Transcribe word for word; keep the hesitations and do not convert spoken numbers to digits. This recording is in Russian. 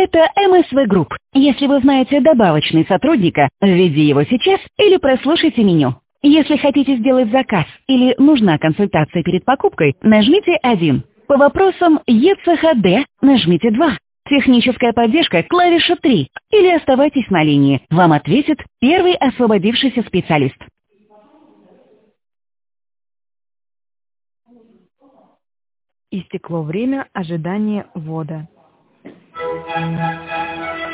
Это эм эс вэ Group. Если вы знаете добавочный сотрудника, введи его сейчас или прослушайте меню. Если хотите сделать заказ или нужна консультация перед покупкой, нажмите один. По вопросам е цэ ха дэ нажмите два. Техническая поддержка клавиша три. Или оставайтесь на линии. Вам ответит первый освободившийся специалист. Истекло время ожидания ввода.